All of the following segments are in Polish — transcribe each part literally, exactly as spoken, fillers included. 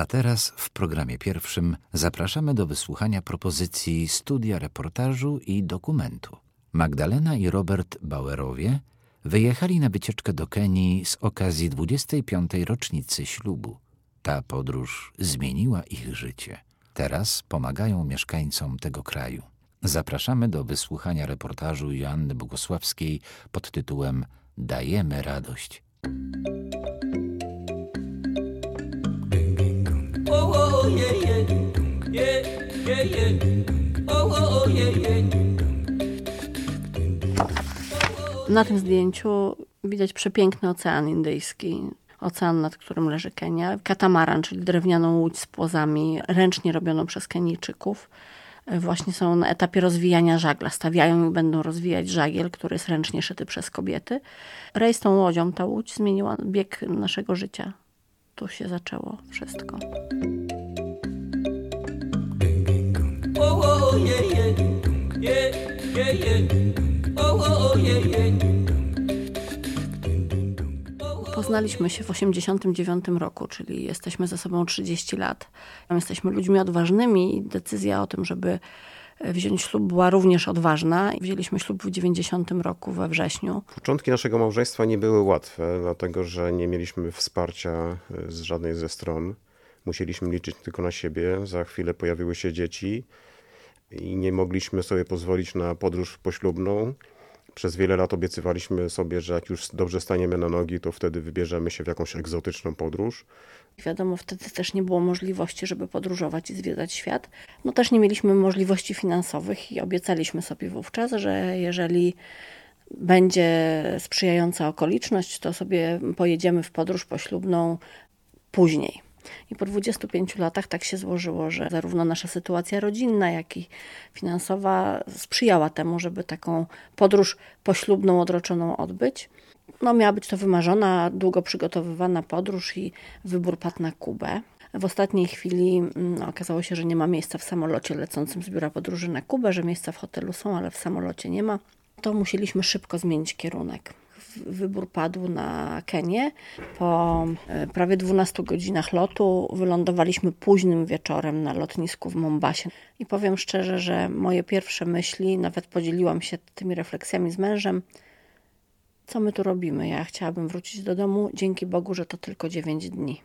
A teraz w programie pierwszym zapraszamy do wysłuchania propozycji studia reportażu i dokumentu. Magdalena i Robert Bauerowie wyjechali na wycieczkę do Kenii z okazji dwudziestej piątej rocznicy ślubu. Ta podróż zmieniła ich życie. Teraz pomagają mieszkańcom tego kraju. Zapraszamy do wysłuchania reportażu Joanny Bogusławskiej pod tytułem Dajemy radość. Na tym zdjęciu widać przepiękny Ocean Indyjski, ocean, nad którym leży Kenia. Katamaran, czyli drewnianą łódź z płozami, ręcznie robioną przez Kenijczyków. Właśnie są na etapie rozwijania żagla. Stawiają i będą rozwijać żagiel, który jest ręcznie szyty przez kobiety. Rejs tą łodzią, ta łódź zmieniła bieg naszego życia. Tu się zaczęło wszystko. Poznaliśmy się w osiemdziesiątym dziewiątym roku, czyli jesteśmy ze sobą trzydzieści lat. Jesteśmy ludźmi odważnymi i decyzja o tym, żeby wziąć ślub była również odważna. Wzięliśmy ślub w dziewięćdziesiątym roku we wrześniu. Początki naszego małżeństwa nie były łatwe, dlatego że nie mieliśmy wsparcia z żadnej ze stron. Musieliśmy liczyć tylko na siebie. Za chwilę pojawiły się dzieci i nie mogliśmy sobie pozwolić na podróż poślubną. Przez wiele lat obiecywaliśmy sobie, że jak już dobrze staniemy na nogi, to wtedy wybierzemy się w jakąś egzotyczną podróż. Wiadomo, wtedy też nie było możliwości, żeby podróżować i zwiedzać świat. No też nie mieliśmy możliwości finansowych i obiecaliśmy sobie wówczas, że jeżeli będzie sprzyjająca okoliczność, to sobie pojedziemy w podróż poślubną później. I po dwudziestu pięciu latach tak się złożyło, że zarówno nasza sytuacja rodzinna, jak i finansowa sprzyjała temu, żeby taką podróż poślubną, odroczoną odbyć. No, miała być to wymarzona, długo przygotowywana podróż i wybór padł na Kubę. W ostatniej chwili no, okazało się, że nie ma miejsca w samolocie lecącym z biura podróży na Kubę, że miejsca w hotelu są, ale w samolocie nie ma. To musieliśmy szybko zmienić kierunek. Wybór padł na Kenię. Po prawie dwunastu godzinach lotu wylądowaliśmy późnym wieczorem na lotnisku w Mombasie. I powiem szczerze, że moje pierwsze myśli, nawet podzieliłam się tymi refleksjami z mężem, co my tu robimy? Ja chciałabym wrócić do domu. Dzięki Bogu, że to tylko dziewięć dni.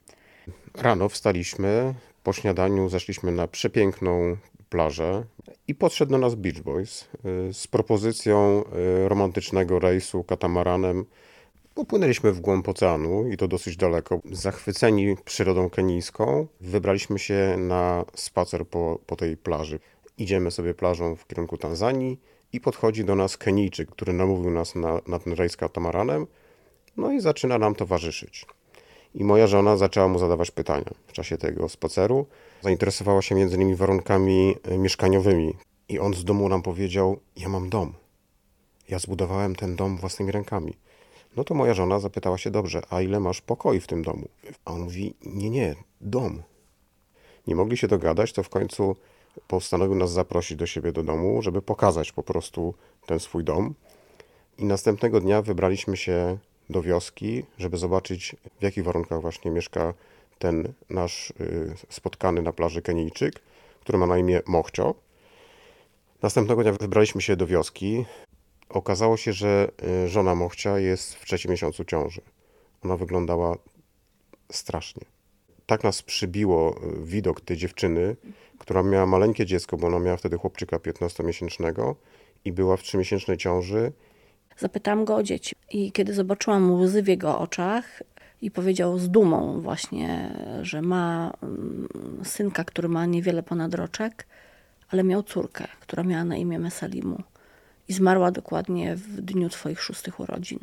Rano wstaliśmy, po śniadaniu zeszliśmy na przepiękną plażę i podszedł do nas Beach Boys z propozycją romantycznego rejsu katamaranem. Popłynęliśmy w głąb oceanu i to dosyć daleko. Zachwyceni przyrodą kenijską wybraliśmy się na spacer po, po tej plaży. Idziemy sobie plażą w kierunku Tanzanii i podchodzi do nas Kenijczyk, który namówił nas na, na ten rejs katamaranem, no i zaczyna nam towarzyszyć. I moja żona zaczęła mu zadawać pytania w czasie tego spaceru. Zainteresowała się między innymi warunkami mieszkaniowymi. I on z domu nam powiedział, ja mam dom. Ja zbudowałem ten dom własnymi rękami. No to moja żona zapytała się, dobrze, a ile masz pokoi w tym domu? A on mówi, nie, nie, dom. Nie mogli się dogadać, to w końcu postanowił nas zaprosić do siebie do domu, żeby pokazać po prostu ten swój dom. I następnego dnia wybraliśmy się do wioski, żeby zobaczyć, w jakich warunkach właśnie mieszka ten nasz spotkany na plaży Kenijczyk, który ma na imię Mochcio. Następnego dnia wybraliśmy się do wioski. Okazało się, że żona Mochcia jest w trzecim miesiącu ciąży. Ona wyglądała strasznie. Tak nas przybiło widok tej dziewczyny, która miała maleńkie dziecko, bo ona miała wtedy chłopczyka piętnastomiesięcznego i była w trzymiesięcznej ciąży. Zapytałam go o dzieci i kiedy zobaczyłam łzy w jego oczach i powiedział z dumą właśnie, że ma synka, który ma niewiele ponad roczek, ale miał córkę, która miała na imię Mesalimu i zmarła dokładnie w dniu twoich szóstych urodzin.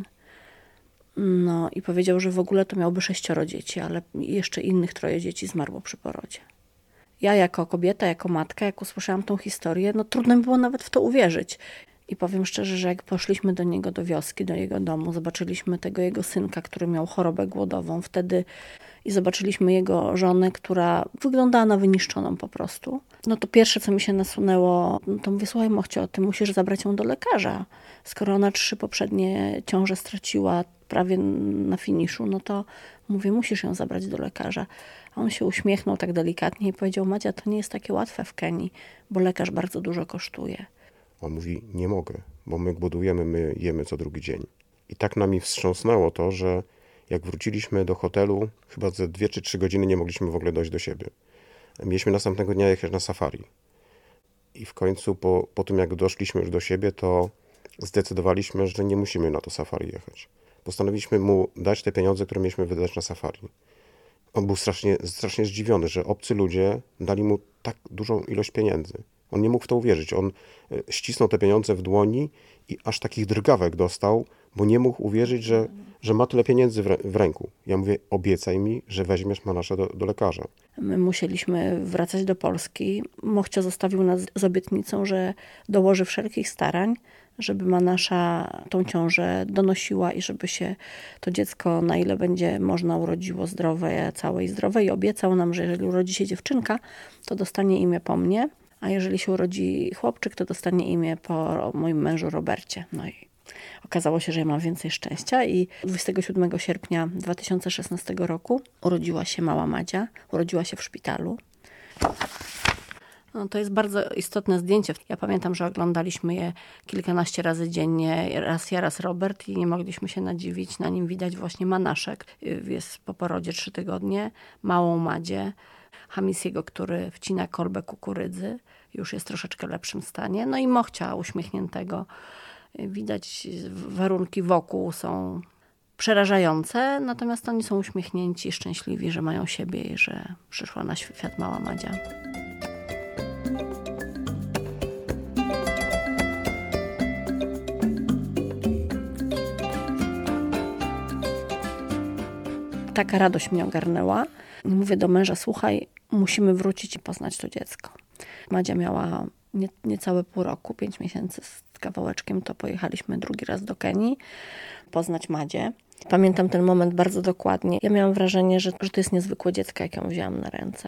No i powiedział, że w ogóle to miałby sześcioro dzieci, ale jeszcze innych troje dzieci zmarło przy porodzie. Ja jako kobieta, jako matka, jak usłyszałam tą historię, no trudno mi było nawet w to uwierzyć. I powiem szczerze, że jak poszliśmy do niego do wioski, do jego domu, zobaczyliśmy tego jego synka, który miał chorobę głodową wtedy i zobaczyliśmy jego żonę, która wyglądała na wyniszczoną po prostu. No to pierwsze, co mi się nasunęło, no to mówię, słuchaj Mochcio, ty musisz zabrać ją do lekarza. Skoro ona trzy poprzednie ciąże straciła prawie na finiszu, no to mówię, musisz ją zabrać do lekarza. A on się uśmiechnął tak delikatnie i powiedział: Madzia, to nie jest takie łatwe w Kenii, bo lekarz bardzo dużo kosztuje. On mówi: nie mogę, bo my budujemy, my jemy co drugi dzień. I tak nami wstrząsnęło to, że jak wróciliśmy do hotelu, chyba za dwie czy trzy godziny nie mogliśmy w ogóle dojść do siebie. Mieliśmy następnego dnia jechać na safari. I w końcu po, po tym, jak doszliśmy już do siebie, to zdecydowaliśmy, że nie musimy na to safari jechać. Postanowiliśmy mu dać te pieniądze, które mieliśmy wydać na safari. On był strasznie, strasznie zdziwiony, że obcy ludzie dali mu tak dużą ilość pieniędzy. On nie mógł w to uwierzyć. On ścisnął te pieniądze w dłoni i aż takich drgawek dostał, bo nie mógł uwierzyć, że, że ma tyle pieniędzy w, w ręku. Ja mówię: obiecaj mi, że weźmiesz Manasze do, do lekarza. My musieliśmy wracać do Polski. Mochcio zostawił nas z obietnicą, że dołoży wszelkich starań, żeby Manasza tą ciążę donosiła i żeby się to dziecko, na ile będzie można, urodziło zdrowe, całe i zdrowe. I obiecał nam, że jeżeli urodzi się dziewczynka, to dostanie imię po mnie, a jeżeli się urodzi chłopczyk, to dostanie imię po moim mężu Robercie. No i okazało się, że ja mam więcej szczęścia i dwudziestego siódmego sierpnia dwa tysiące szesnastego roku urodziła się mała Madzia. Urodziła się w szpitalu. No, to jest bardzo istotne zdjęcie. Ja pamiętam, że oglądaliśmy je kilkanaście razy dziennie, raz ja, raz Robert, i nie mogliśmy się nadziwić. Na nim widać właśnie Manaszek. Jest po porodzie trzy tygodnie, małą Madzię, Hamisiego, który wcina kolbę kukurydzy, już jest w troszeczkę lepszym stanie. No i Mochcia uśmiechniętego. Widać, warunki wokół są przerażające, natomiast oni są uśmiechnięci, szczęśliwi, że mają siebie i że przyszła na świat mała Madzia. Taka radość mnie ogarnęła. Mówię do męża: słuchaj, musimy wrócić i poznać to dziecko. Madzia miała nie, niecałe pół roku, pięć miesięcy z kawałeczkiem, to pojechaliśmy drugi raz do Kenii poznać Madzię. Pamiętam ten moment bardzo dokładnie. Ja miałam wrażenie, że, że to jest niezwykłe dziecko, jak ją wzięłam na ręce.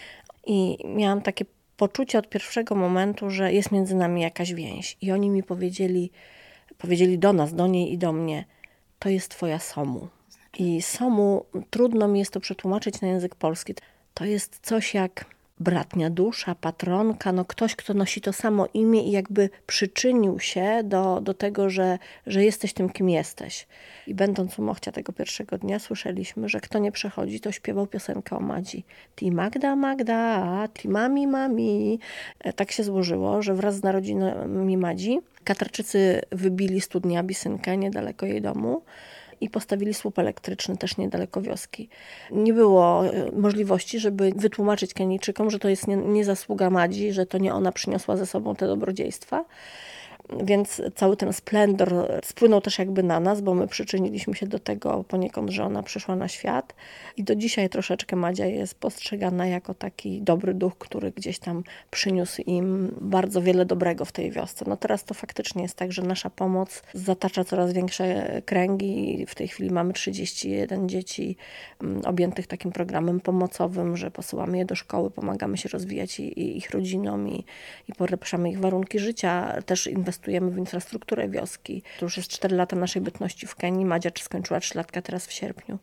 I miałam takie poczucie od pierwszego momentu, że jest między nami jakaś więź. I oni mi powiedzieli, powiedzieli do nas, do niej i do mnie: to jest twoja Somu. I Somu, trudno mi jest to przetłumaczyć na język polski. To jest coś jak bratnia dusza, patronka, no ktoś, kto nosi to samo imię i jakby przyczynił się do, do tego, że, że jesteś tym, kim jesteś. I będąc u Mochcia tego pierwszego dnia, słyszeliśmy, że kto nie przechodzi, to śpiewał piosenkę o Madzi. Ti Magda, Magda, ti mami, mami. Tak się złożyło, że wraz z narodzinami Madzi Katarczycy wybili studnię Abisynkę niedaleko jej domu i postawili słup elektryczny też niedaleko wioski. Nie było możliwości, żeby wytłumaczyć Kenijczykom, że to jest nie, nie zasługa Madzi, że to nie ona przyniosła ze sobą te dobrodziejstwa. Więc cały ten splendor spłynął też jakby na nas, bo my przyczyniliśmy się do tego poniekąd, że ona przyszła na świat. I do dzisiaj troszeczkę Madzia jest postrzegana jako taki dobry duch, który gdzieś tam przyniósł im bardzo wiele dobrego w tej wiosce. No teraz to faktycznie jest tak, że nasza pomoc zatacza coraz większe kręgi. W tej chwili mamy trzydzieści jeden dzieci objętych takim programem pomocowym, że posyłamy je do szkoły, pomagamy się rozwijać i, i ich rodzinom i, i polepszamy ich warunki życia. Też inwestujemy Inwestujemy w infrastrukturę wioski. To już jest cztery lata naszej bytności w Kenii. Madzia skończyła trzy latka teraz w sierpniu.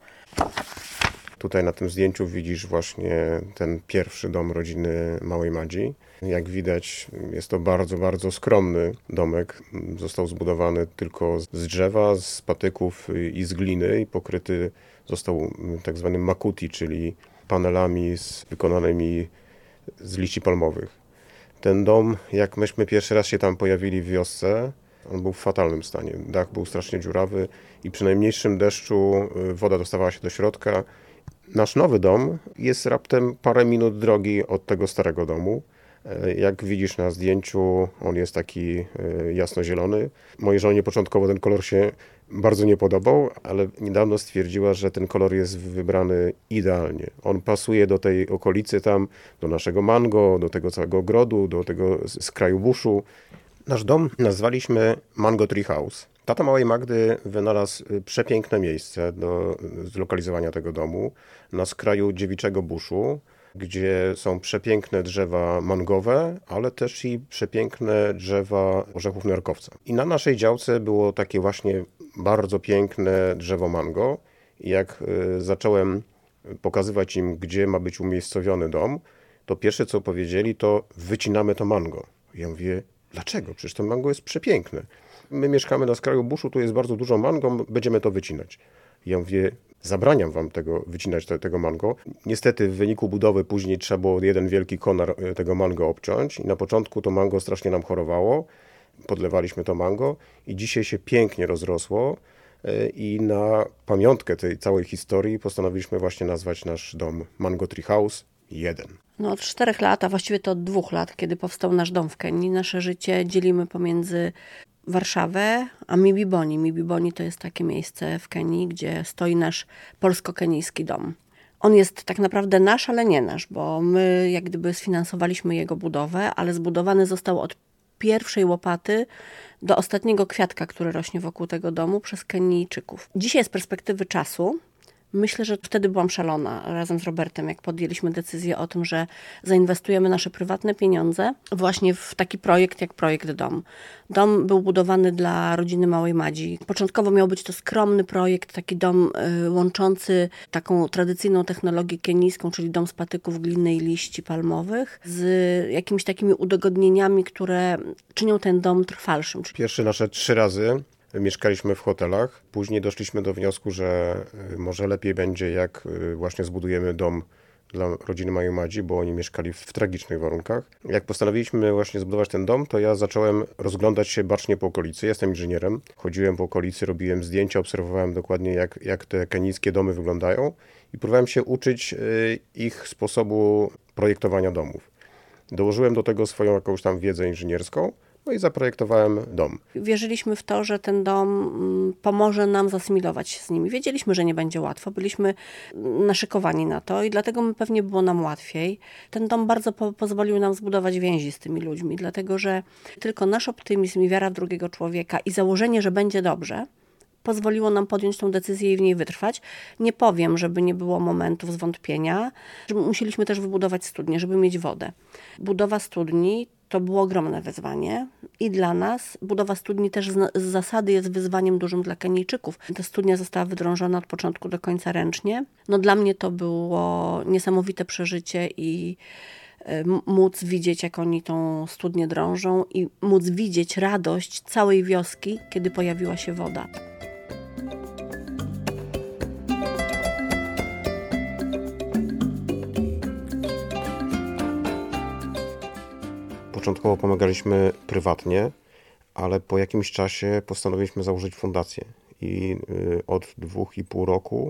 Tutaj na tym zdjęciu widzisz właśnie ten pierwszy dom rodziny małej Madzi. Jak widać, jest to bardzo, bardzo skromny domek. Został zbudowany tylko z drzewa, z patyków i z gliny i pokryty został tak zwanym makuti, czyli panelami z, wykonanymi z liści palmowych. Ten dom, jak myśmy pierwszy raz się tam pojawili w wiosce, on był w fatalnym stanie. Dach był strasznie dziurawy i przy najmniejszym deszczu woda dostawała się do środka. Nasz nowy dom jest raptem parę minut drogi od tego starego domu. Jak widzisz na zdjęciu, on jest taki jasnozielony. Mojej żonie początkowo ten kolor się bardzo nie podobał, ale niedawno stwierdziła, że ten kolor jest wybrany idealnie. On pasuje do tej okolicy tam, do naszego mango, do tego całego ogrodu, do tego skraju buszu. Nasz dom nazwaliśmy Mango Tree House. Tata małej Magdy wynalazł przepiękne miejsce do zlokalizowania tego domu na skraju dziewiczego buszu, gdzie są przepiękne drzewa mangowe, ale też i przepiękne drzewa orzechów nerkowca. I na naszej działce było takie właśnie bardzo piękne drzewo mango. I jak zacząłem pokazywać im, gdzie ma być umiejscowiony dom, to pierwsze co powiedzieli, to wycinamy to mango. Ja mówię, dlaczego? Przecież to mango jest przepiękne. My mieszkamy na skraju buszu, tu jest bardzo dużo mango, będziemy to wycinać. Ja mówię, zabraniam wam tego, wycinać te, tego mango. Niestety w wyniku budowy później trzeba było jeden wielki konar tego mango obciąć i na początku to mango strasznie nam chorowało. Podlewaliśmy to mango i dzisiaj się pięknie rozrosło i na pamiątkę tej całej historii postanowiliśmy właśnie nazwać nasz dom Mango Tree House jeden. No od czterech lat, a właściwie to od dwóch lat, kiedy powstał nasz dom w Kenii, nasze życie dzielimy pomiędzy Warszawę a Mibiboni. Mibiboni to jest takie miejsce w Kenii, gdzie stoi nasz polsko-kenijski dom. On jest tak naprawdę nasz, ale nie nasz, bo my jak gdyby sfinansowaliśmy jego budowę, ale zbudowany został od pierwszej łopaty do ostatniego kwiatka, który rośnie wokół tego domu przez Kenijczyków. Dzisiaj z perspektywy czasu myślę, że wtedy byłam szalona razem z Robertem, jak podjęliśmy decyzję o tym, że zainwestujemy nasze prywatne pieniądze właśnie w taki projekt jak projekt Dom. Dom był budowany dla rodziny Małej Madzi. Początkowo miał być to skromny projekt, taki dom y, łączący taką tradycyjną technologię kenijską, czyli dom z patyków gliny i liści palmowych, z jakimiś takimi udogodnieniami, które czynią ten dom trwalszym. Pierwsze nasze trzy razy mieszkaliśmy w hotelach. Później doszliśmy do wniosku, że może lepiej będzie, jak właśnie zbudujemy dom dla rodziny Małej Madzi, bo oni mieszkali w tragicznych warunkach. Jak postanowiliśmy właśnie zbudować ten dom, to ja zacząłem rozglądać się bacznie po okolicy. Jestem inżynierem. Chodziłem po okolicy, robiłem zdjęcia, obserwowałem dokładnie, jak, jak te kenijskie domy wyglądają i próbowałem się uczyć ich sposobu projektowania domów. Dołożyłem do tego swoją jakąś tam wiedzę inżynierską. No i zaprojektowałem dom. Wierzyliśmy w to, że ten dom pomoże nam zasymilować się z nimi. Wiedzieliśmy, że nie będzie łatwo. Byliśmy naszykowani na to i dlatego pewnie było nam łatwiej. Ten dom bardzo po- pozwolił nam zbudować więzi z tymi ludźmi, dlatego że tylko nasz optymizm i wiara w drugiego człowieka i założenie, że będzie dobrze, pozwoliło nam podjąć tą decyzję i w niej wytrwać. Nie powiem, żeby nie było momentów zwątpienia. Musieliśmy też wybudować studnię, żeby mieć wodę. Budowa studni to było ogromne wyzwanie i dla nas. Budowa studni też z, z zasady jest wyzwaniem dużym dla Kenijczyków. Ta studnia została wydrążona od początku do końca ręcznie. No dla mnie to było niesamowite przeżycie i móc widzieć, jak oni tą studnię drążą i móc widzieć radość całej wioski, kiedy pojawiła się woda. Początkowo pomagaliśmy prywatnie, ale po jakimś czasie postanowiliśmy założyć fundację i od dwóch i pół roku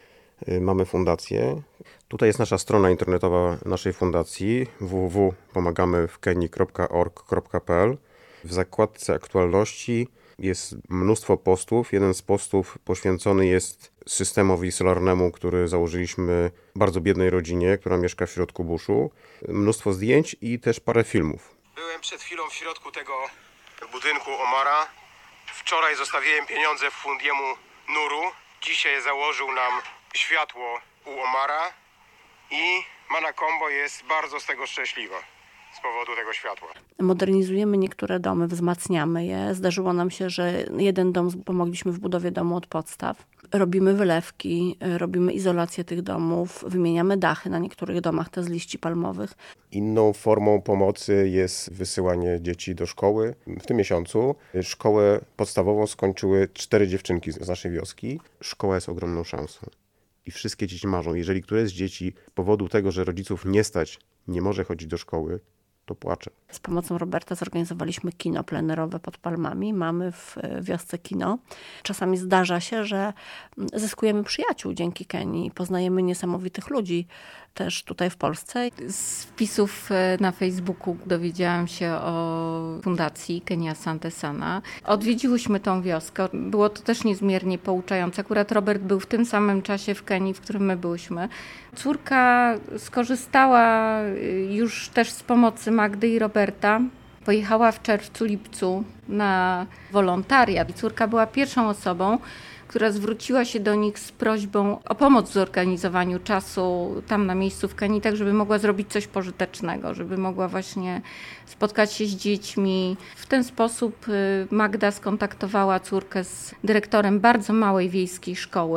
mamy fundację. Tutaj jest nasza strona internetowa naszej fundacji w w w kropka pomagamy w kenii kropka org kropka p l. W zakładce aktualności jest mnóstwo postów. Jeden z postów poświęcony jest systemowi solarnemu, który założyliśmy bardzo biednej rodzinie, która mieszka w środku buszu. Mnóstwo zdjęć i też parę filmów. Byłem przed chwilą w środku tego budynku Omara. Wczoraj zostawiłem pieniądze w fundiemu Nuru. Dzisiaj założył nam światło u Omara i Mana Kombo jest bardzo z tego szczęśliwa z powodu tego światła. Modernizujemy niektóre domy, wzmacniamy je. Zdarzyło nam się, że jeden dom pomogliśmy w budowie domu od podstaw. Robimy wylewki, robimy izolację tych domów, wymieniamy dachy na niektórych domach, te z liści palmowych. Inną formą pomocy jest wysyłanie dzieci do szkoły. W tym miesiącu szkołę podstawową skończyły cztery dziewczynki z naszej wioski. Szkoła jest ogromną szansą. I wszystkie dzieci marzą. Jeżeli któreś z dzieci z powodu tego, że rodziców nie stać, nie może chodzić do szkoły, to płacze. Z pomocą Roberta zorganizowaliśmy kino plenerowe pod Palmami. Mamy w wiosce kino. Czasami zdarza się, że zyskujemy przyjaciół dzięki Kenii. Poznajemy niesamowitych ludzi też tutaj w Polsce. Z wpisów na Facebooku dowiedziałam się o fundacji Kenia Asante Sana. Odwiedziłyśmy tą wioskę. Było to też niezmiernie pouczające. Akurat Robert był w tym samym czasie w Kenii, w którym my byłyśmy. Córka skorzystała już też z pomocy Magdy i Roberta. Pojechała w czerwcu, lipcu na wolontariat. Córka była pierwszą osobą, która zwróciła się do nich z prośbą o pomoc w zorganizowaniu czasu tam na miejscu w Kenii, tak żeby mogła zrobić coś pożytecznego, żeby mogła właśnie spotkać się z dziećmi. W ten sposób Magda skontaktowała córkę z dyrektorem bardzo małej wiejskiej szkoły.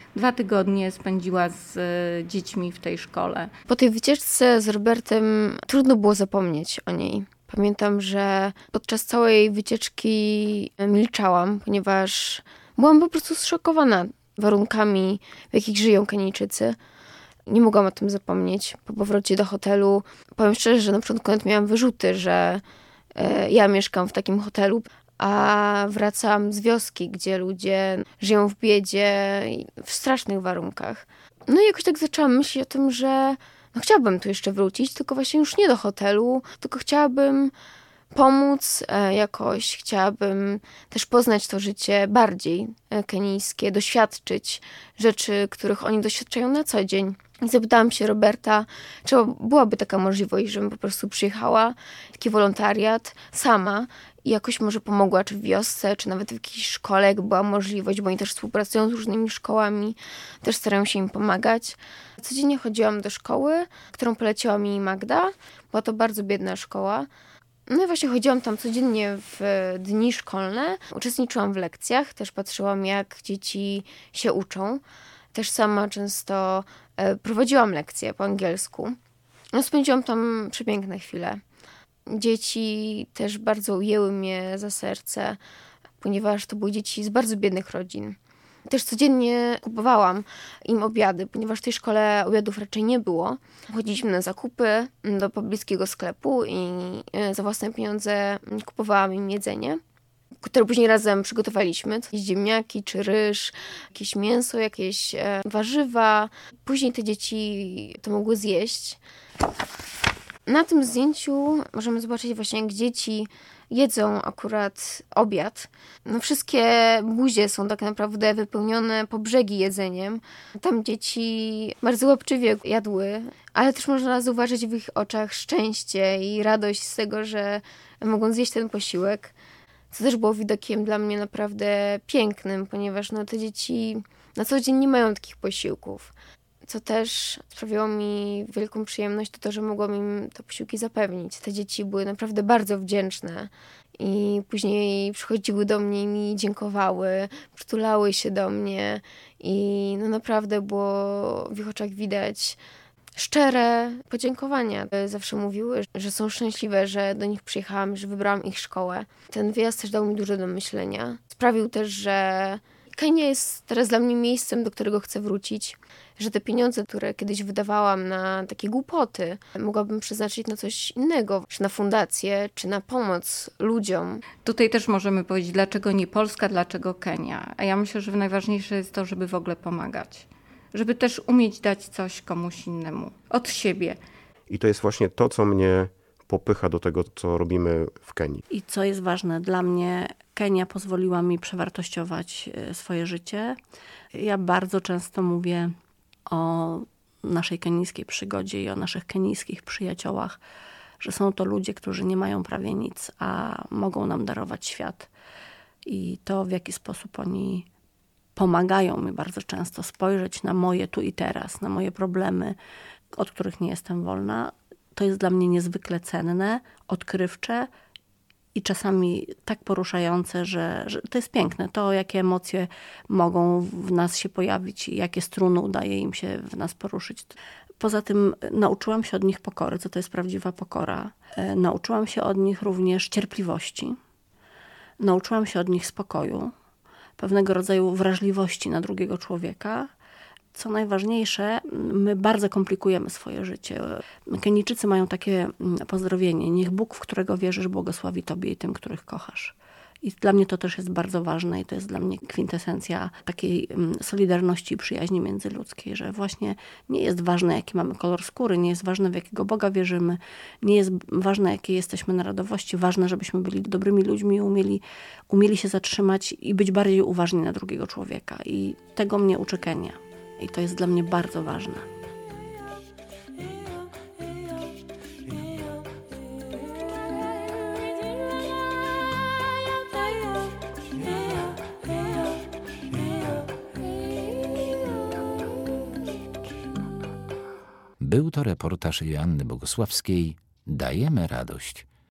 dwa tygodnie spędziła z dziećmi w tej szkole. Po tej wycieczce z Robertem trudno było zapomnieć o niej. Pamiętam, że podczas całej wycieczki milczałam, ponieważ byłam po prostu zszokowana warunkami, w jakich żyją Kenijczycy. Nie mogłam o tym zapomnieć. Po powrocie do hotelu powiem szczerze, że na początku nawet miałam wyrzuty, że ja mieszkam w takim hotelu, a wracam z wioski, gdzie ludzie żyją w biedzie i w strasznych warunkach. No i jakoś tak zaczęłam myśleć o tym, że no chciałabym tu jeszcze wrócić, tylko właśnie już nie do hotelu, tylko chciałabym pomóc jakoś, chciałabym też poznać to życie bardziej kenijskie, doświadczyć rzeczy, których oni doświadczają na co dzień. I zapytałam się Roberta, czy byłaby taka możliwość, żebym po prostu przyjechała, taki wolontariat sama i jakoś może pomogła, czy w wiosce, czy nawet w jakiejś szkole, jak była możliwość, bo oni też współpracują z różnymi szkołami, też starają się im pomagać. Codziennie chodziłam do szkoły, którą poleciła mi Magda. Była to bardzo biedna szkoła. No i właśnie chodziłam tam codziennie w dni szkolne, uczestniczyłam w lekcjach, też patrzyłam, jak dzieci się uczą. Też sama często prowadziłam lekcje po angielsku. No, spędziłam tam przepiękne chwile. Dzieci też bardzo ujęły mnie za serce, ponieważ to były dzieci z bardzo biednych rodzin. Też codziennie kupowałam im obiady, ponieważ w tej szkole obiadów raczej nie było. Chodziliśmy na zakupy do pobliskiego sklepu i za własne pieniądze kupowałam im jedzenie, które później razem przygotowaliśmy. Jakieś ziemniaki czy ryż, jakieś mięso, jakieś warzywa. Później te dzieci to mogły zjeść. Na tym zdjęciu możemy zobaczyć właśnie, jak dzieci jedzą akurat obiad. No, wszystkie buzie są tak naprawdę wypełnione po brzegi jedzeniem. Tam dzieci bardzo łapczywie jadły, ale też można zauważyć w ich oczach szczęście i radość z tego, że mogą zjeść ten posiłek. Co też było widokiem dla mnie naprawdę pięknym, ponieważ no, te dzieci na co dzień nie mają takich posiłków. Co też sprawiało mi wielką przyjemność, to to, że mogłam im te posiłki zapewnić. Te dzieci były naprawdę bardzo wdzięczne i później przychodziły do mnie i mi dziękowały, przytulały się do mnie i no naprawdę było w ich oczach widać szczere podziękowania. Zawsze mówiły, że są szczęśliwe, że do nich przyjechałam, że wybrałam ich szkołę. Ten wyjazd też dał mi dużo do myślenia. Sprawił też, że Kenia jest teraz dla mnie miejscem, do którego chcę wrócić, że te pieniądze, które kiedyś wydawałam na takie głupoty, mogłabym przeznaczyć na coś innego, czy na fundację, czy na pomoc ludziom. Tutaj też możemy powiedzieć, dlaczego nie Polska, dlaczego Kenia. A ja myślę, że najważniejsze jest to, żeby w ogóle pomagać. Żeby też umieć dać coś komuś innemu, od siebie. I to jest właśnie to, co mnie popycha do tego, co robimy w Kenii. I co jest ważne, dla mnie Kenia pozwoliła mi przewartościować swoje życie. Ja bardzo często mówię o naszej kenijskiej przygodzie i o naszych kenijskich przyjaciołach, że są to ludzie, którzy nie mają prawie nic, a mogą nam darować świat. I to, w jaki sposób oni pomagają mi bardzo często spojrzeć na moje tu i teraz, na moje problemy, od których nie jestem wolna, to jest dla mnie niezwykle cenne, odkrywcze i czasami tak poruszające, że, że to jest piękne. To, jakie emocje mogą w nas się pojawić i jakie struny udaje im się w nas poruszyć. Poza tym nauczyłam się od nich pokory, co to jest prawdziwa pokora. Nauczyłam się od nich również cierpliwości. Nauczyłam się od nich spokoju, pewnego rodzaju wrażliwości na drugiego człowieka. Co najważniejsze, my bardzo komplikujemy swoje życie. Kenijczycy mają takie pozdrowienie: niech Bóg, w którego wierzysz, błogosławi tobie i tym, których kochasz. I dla mnie to też jest bardzo ważne i to jest dla mnie kwintesencja takiej solidarności i przyjaźni międzyludzkiej, że właśnie nie jest ważne, jaki mamy kolor skóry, nie jest ważne, w jakiego Boga wierzymy, nie jest ważne, jakiej jesteśmy narodowości, ważne, żebyśmy byli dobrymi ludźmi i umieli, umieli się zatrzymać i być bardziej uważni na drugiego człowieka. I tego mnie uczy Kenia. I to jest dla mnie bardzo ważne. Był to reportaż Joanny Bogusławskiej. Dajemy radość.